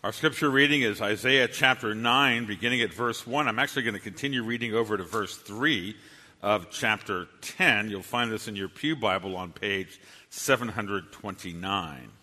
Our scripture reading is Isaiah chapter 9, beginning at verse 1. I'm actually going to continue reading over to verse 3 of chapter 10. You'll find this in your Pew Bible on page 729.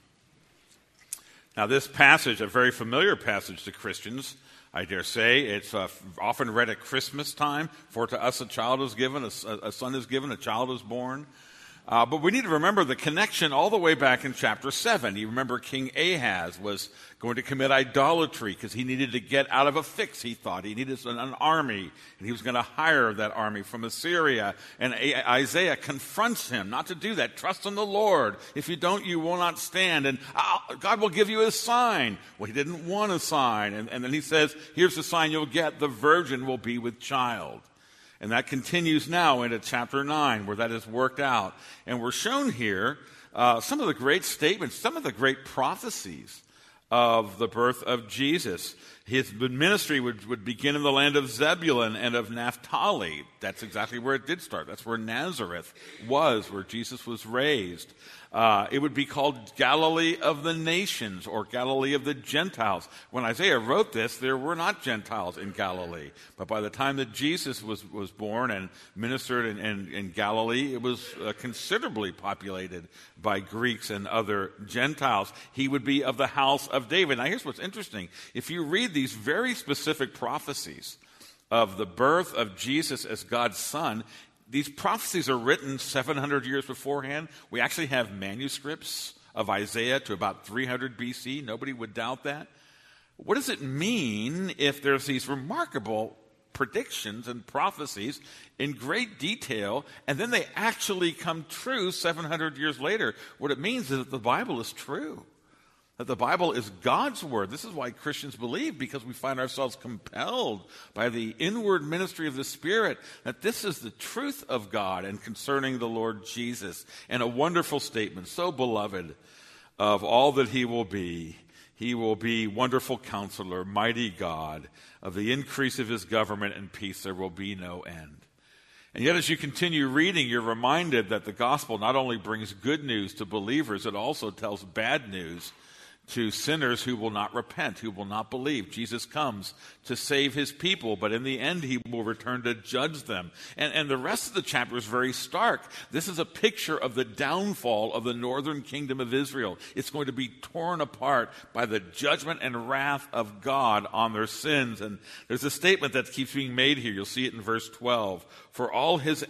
Now, this passage, a very familiar passage to Christians, I dare say. It's often read at Christmas time. For to us a child is given, a son is given, a child is born. But we need to remember the connection all the way back in chapter 7. You remember King Ahaz was going to commit idolatry because he needed to get out of a fix, he thought. He needed an army, and he was going to hire that army from Assyria. And Isaiah confronts him not to do that. Trust in the Lord. If you don't, you will not stand. And God will give you a sign. Well, he didn't want a sign. And then he says, here's the sign you'll get. The virgin will be with child. And that continues now into chapter 9, where that is worked out. And we're shown here some of the great statements, some of the great prophecies of the birth of Jesus. His ministry would begin in the land of Zebulun and of Naphtali. That's exactly where it did start. That's where Nazareth was, where Jesus was raised. It would be called Galilee of the nations, or Galilee of the Gentiles. When Isaiah wrote this, there were not Gentiles in Galilee. But by the time that Jesus was born and ministered in Galilee, it was considerably populated by Greeks and other Gentiles. He would be of the house of David. Now here's what's interesting. If you read these very specific prophecies of the birth of Jesus as God's son, these prophecies are written 700 years beforehand. We actually have manuscripts of Isaiah to about 300 BC. Nobody would doubt that. What does it mean if there's these remarkable predictions and prophecies in great detail, and then they actually come true 700 years later? What it means is that the Bible is true, that the Bible is God's word. This is why Christians believe, because we find ourselves compelled by the inward ministry of the Spirit that this is the truth of God and concerning the Lord Jesus. And a wonderful statement, so beloved of all that he will be. He will be wonderful counselor, mighty God. Of the increase of his government and peace there will be no end. And yet as you continue reading, you're reminded that the gospel not only brings good news to believers, it also tells bad news to sinners who will not repent, who will not believe. Jesus comes to save his people, but in the end he will return to judge them. And the rest of the chapter is very stark. This is a picture of the downfall of the northern kingdom of Israel. It's going to be torn apart by the judgment and wrath of God on their sins. And there's a statement that keeps being made here. You'll see it in verse 12. For all this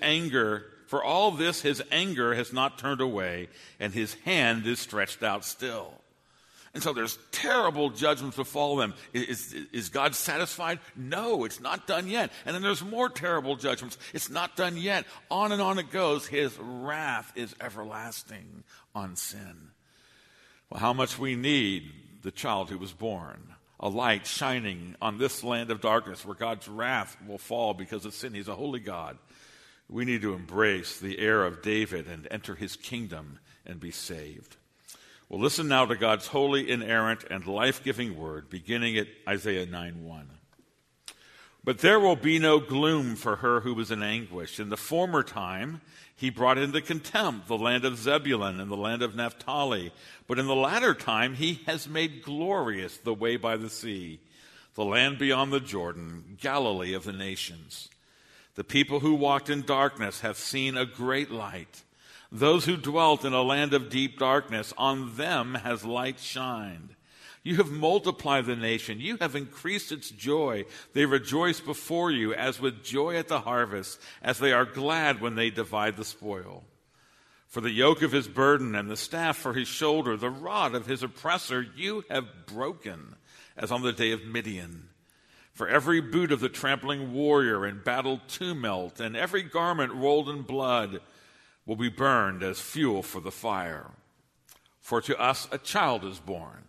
his anger has not turned away, and his hand is stretched out still. And so there's terrible judgments befall them. Is God satisfied? No, it's not done yet. And then there's more terrible judgments. It's not done yet. On and on it goes. His wrath is everlasting on sin. Well, how much we need the child who was born, a light shining on this land of darkness where God's wrath will fall because of sin. He's a holy God. We need to embrace the heir of David and enter his kingdom and be saved. Well, listen now to God's holy, inerrant, and life-giving word, beginning at Isaiah 9:1. But there will be no gloom for her who was in anguish. In the former time, he brought into contempt the land of Zebulun and the land of Naphtali. But in the latter time, he has made glorious the way by the sea, the land beyond the Jordan, Galilee of the nations. The people who walked in darkness have seen a great light. Those who dwelt in a land of deep darkness, on them has light shined. You have multiplied the nation. You have increased its joy. They rejoice before you as with joy at the harvest, as they are glad when they divide the spoil. For the yoke of his burden and the staff for his shoulder, the rod of his oppressor, you have broken, as on the day of Midian. For every boot of the trampling warrior in battle tumult, and every garment rolled in blood, will be burned as fuel for the fire. For to us a child is born,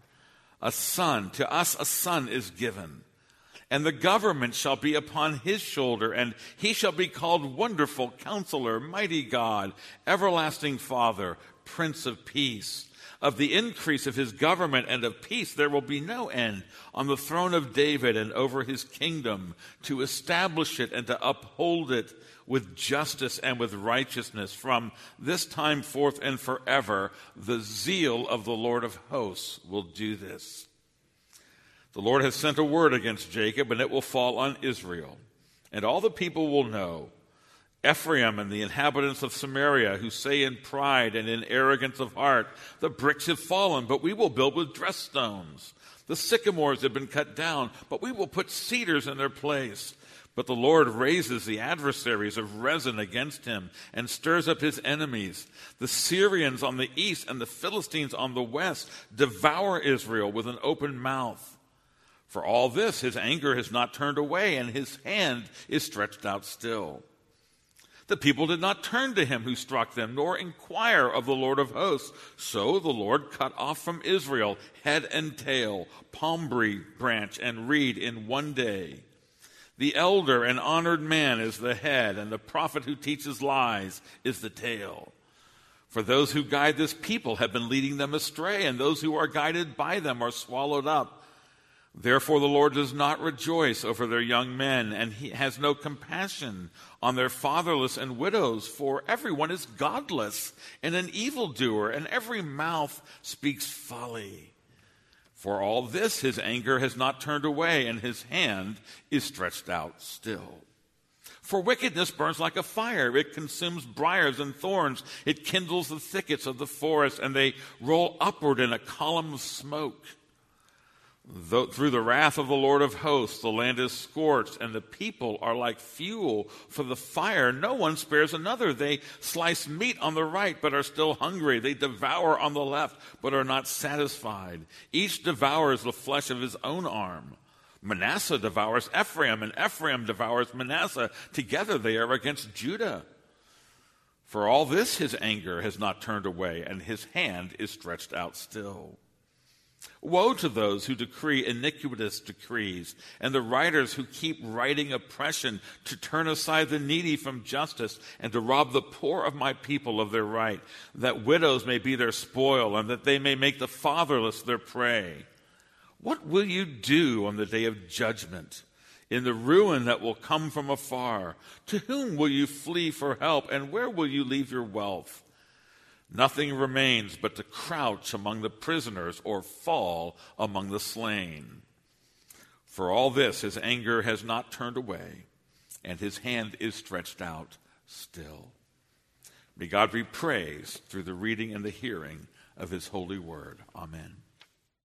to us a son is given, and the government shall be upon his shoulder, and he shall be called Wonderful Counselor, Mighty God, Everlasting Father, Prince of Peace. Of the increase of his government and of peace there will be no end on the throne of David and over his kingdom, to establish it and to uphold it with justice and with righteousness from this time forth and forever. The zeal of the Lord of hosts will do this. The Lord has sent a word against Jacob, and it will fall on Israel. And all the people will know, Ephraim and the inhabitants of Samaria, who say in pride and in arrogance of heart, the bricks have fallen, but we will build with dressed stones. The sycamores have been cut down, but we will put cedars in their place. But the Lord raises the adversaries of Rezin against him and stirs up his enemies. The Syrians on the east and the Philistines on the west devour Israel with an open mouth. For all this, his anger has not turned away, and his hand is stretched out still. The people did not turn to him who struck them, nor inquire of the Lord of hosts. So the Lord cut off from Israel head and tail, palm branch and reed in one day. The elder and honored man is the head, and the prophet who teaches lies is the tail. For those who guide this people have been leading them astray, and those who are guided by them are swallowed up. Therefore the Lord does not rejoice over their young men, and he has no compassion on their fatherless and widows, for everyone is godless and an evildoer, and every mouth speaks folly. For all this his anger has not turned away, and his hand is stretched out still. For wickedness burns like a fire. It consumes briars and thorns. It kindles the thickets of the forest, and they roll upward in a column of smoke. Through the wrath of the Lord of hosts, the land is scorched, and the people are like fuel for the fire. No one spares another. They slice meat on the right, but are still hungry. They devour on the left, but are not satisfied. Each devours the flesh of his own arm. Manasseh devours Ephraim, and Ephraim devours Manasseh. Together they are against Judah. For all this his anger has not turned away, and his hand is stretched out still. Woe to those who decree iniquitous decrees, and the writers who keep writing oppression, to turn aside the needy from justice, and to rob the poor of my people of their right, that widows may be their spoil, and that they may make the fatherless their prey. What will you do on the day of judgment, in the ruin that will come from afar? To whom will you flee for help, and where will you leave your wealth? Nothing remains but to crouch among the prisoners or fall among the slain. For all this, his anger has not turned away, and his hand is stretched out still. May God be praised through the reading and the hearing of his holy word. Amen.